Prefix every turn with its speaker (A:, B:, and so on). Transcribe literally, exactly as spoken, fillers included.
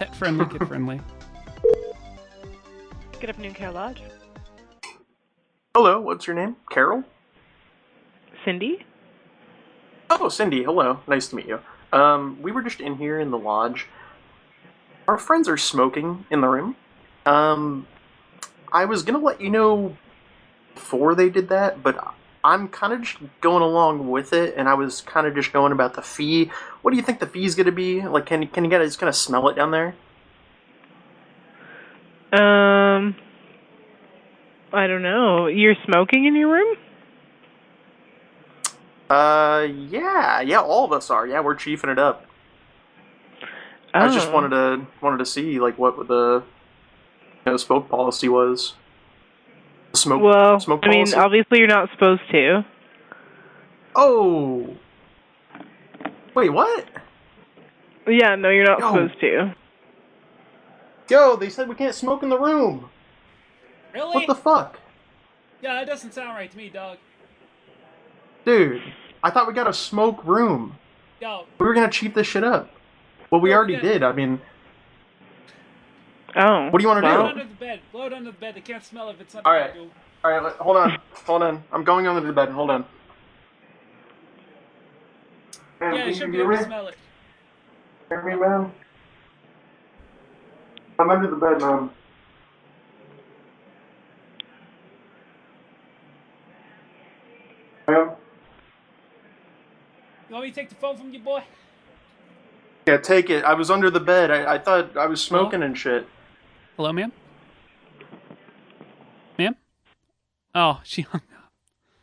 A: Pet friendly, kid friendly.
B: Good afternoon, Care Lodge.
C: Hello, what's your name? Carol?
B: Cindy?
C: Oh, Cindy, hello. Nice to meet you. Um, we were just in here in the lodge. Our friends are smoking in the room. Um, I was gonna let you know before they did that, but I'm kind of just going along with it, and I was kind of just going about the fee. What do you think the fee's gonna be? Like, can, can you guys kind of smell it down there?
B: Um, I don't know. You're smoking in your room?
C: Uh, yeah, yeah, all of us are. Yeah, we're chiefing it up.
B: Oh.
C: I just wanted to wanted to see like what the you know, smoke policy was. Smoke.
B: Well,
C: smoke
B: I mean,
C: policy?
B: obviously you're not supposed to.
C: Oh. Wait, what?
B: Yeah, no, you're not
C: Yo.
B: supposed to.
C: Yo, they said we can't smoke in the room.
A: Really?
C: What the fuck?
A: Yeah, that doesn't sound right to me, dog.
C: Dude, I thought we got a smoke room.
A: Yo.
C: We were gonna cheat this shit up. Well, we
A: Well,
C: already
A: we got-
C: did. I mean,
B: Oh.
C: what do you want to
A: Blow
B: well.
A: it
C: do?
A: under the bed. Blow it under the bed. They can't smell if it's under
C: All
A: the
C: right.
A: bed, dude.
C: All right, let, hold on, hold on. I'm going under the bed. Hold on. Man,
A: Yeah,
C: can
A: you should
C: you
A: be
C: hear
A: able to
C: me?
A: smell it.
C: Hear me, man? I'm under the bed, man. Ma'am?
A: You want me to take the phone from you, boy?
C: Yeah, take it. I was under the bed. I, I thought I was smoking
A: Hello?
C: and shit.
A: Hello, ma'am? Ma'am? Oh, she hung